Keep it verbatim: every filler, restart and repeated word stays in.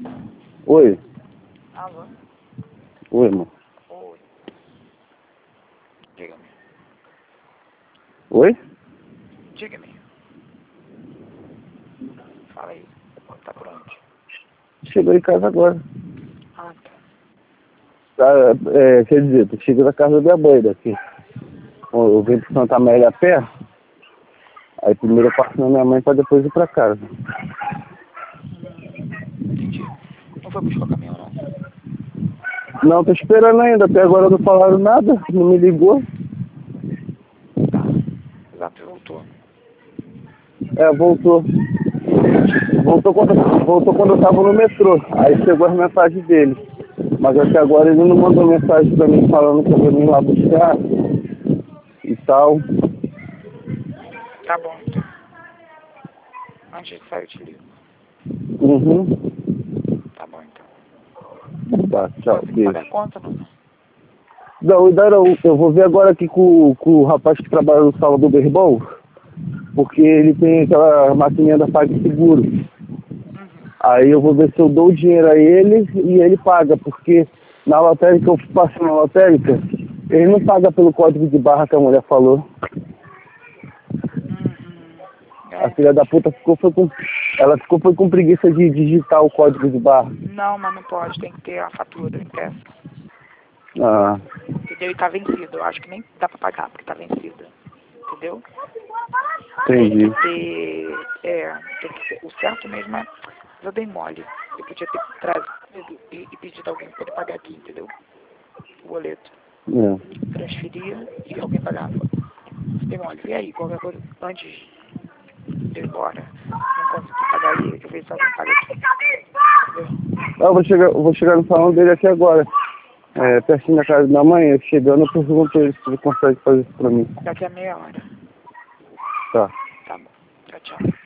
Oi. Alô? Oi, irmão. Oi. Diga-me. Oi? Diga-me. Fala aí. Tá por onde? Chegou em casa agora. Ah, tá. Tá, é, quer dizer, tu chega da casa da minha mãe daqui. Eu vim pro Santa Amélia a pé. Aí primeiro eu passo na minha mãe pra depois ir pra casa. Hum, entendi. Não foi buscar o caminhão, não? Não, tô esperando ainda. Até agora não falaram nada. Não me ligou. Tá. Exato, voltou. É, voltou. Voltou quando, voltou quando eu tava no metrô. Aí chegou as mensagens dele. Mas até agora ele não mandou mensagem pra mim falando que eu vou vir lá buscar e tal. Tá bom, então. Antes de sair, eu te ligo. Uhum. Tá bom, então. Tá, tchau, Você tem que beijo. pagar a conta, não? Não. Não, ainda não. Eu vou ver agora aqui com, com o rapaz que trabalha no sala do meu irmão, porque ele tem aquela maquininha da PagSeguro. Uhum. Aí eu vou ver se eu dou o dinheiro a ele e ele paga, porque na lotérica eu passo na lotérica, ele não paga pelo código de barra que a mulher falou. Uhum. A É, filha da entendi. puta ficou foi com. Ela ficou foi com preguiça de digitar o código de barra. Não, mas não pode. Tem que ter a fatura impressa. Ah, Entendeu? E tá vencido. Eu acho que nem dá pra pagar, porque tá vencida. Entendeu? Tem que entendi. ter. É, tem que ter. O certo mesmo é. Eu dei mole. Eu podia ter trazido e, e pedido alguém pra poder pagar aqui, entendeu? O boleto. É. Transferia e alguém pagava. Dei mole. E aí, qualquer coisa, antes de eu ir embora, não consegui pagar aí, eu vejo se alguém paga aqui. Entendeu? Ah, eu vou chegar, eu vou chegar no salão dele aqui agora. Tá. É, pertinho da casa da mãe, eu chegando, eu pergunto pra ele se ele consegue fazer isso pra mim. Daqui a meia hora. Tá. Tá bom. Tchau, tchau.